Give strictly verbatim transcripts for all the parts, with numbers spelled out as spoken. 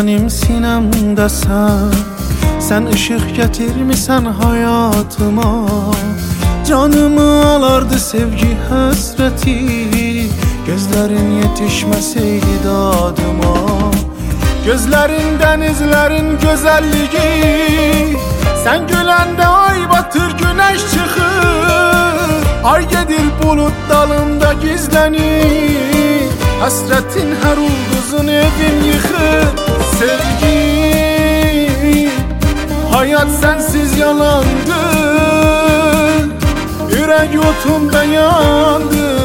benim sinemdesən. Sen ışık getirmişsen hayatıma. Canımı alardı sevgi hasreti, gözlerin yetişmeseydi dadıma. Gözlerin denizlerin güzelliği, sen gülende ay batır güneş çıkır. Ay gelir bulut dalında gizlenir, hasretin her ulduzun evin yıkır. Sevgi, hayat sensiz yalandı, yürek yutumda yandı,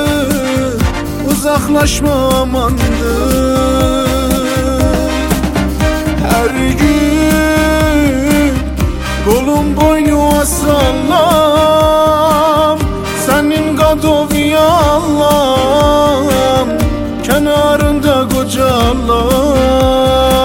uzaklaşma amandı. Her gün kolum boynuma sallam, senin kadovi Allah'ım, kenarında kocallam.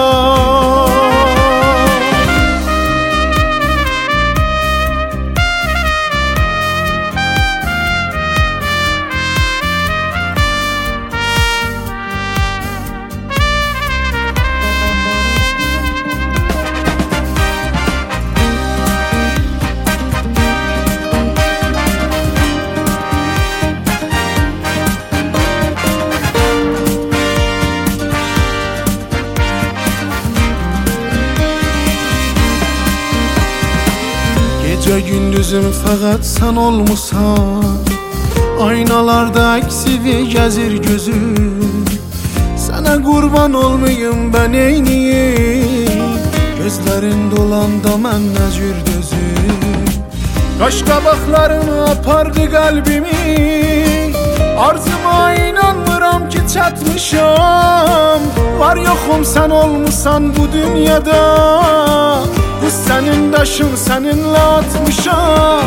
Gece gündüzüm fakat sen olmuşsan, aynalarda eksivi gezir gözüm. Sana kurban olmayayım ben eyniyim, gözlerin dolanda mən nəcür dözüm. Kaş kabaklarını apardı kalbimi, arzuma inanmıram ki çatmışam. Var yokum sen olmuşsan bu dünyada, bu senin daşın seninle atmışam.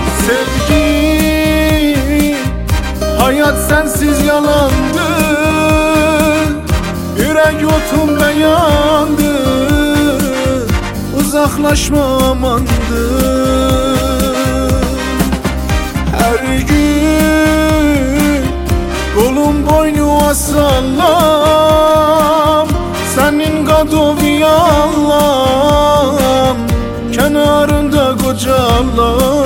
Sevgi, hayat sensiz yalandı, yürek yutumda yandı, uzaklaşma amandı. Her gün kolum boynuma sallam, senin kadovi Allah'ım, kenarında kocallam.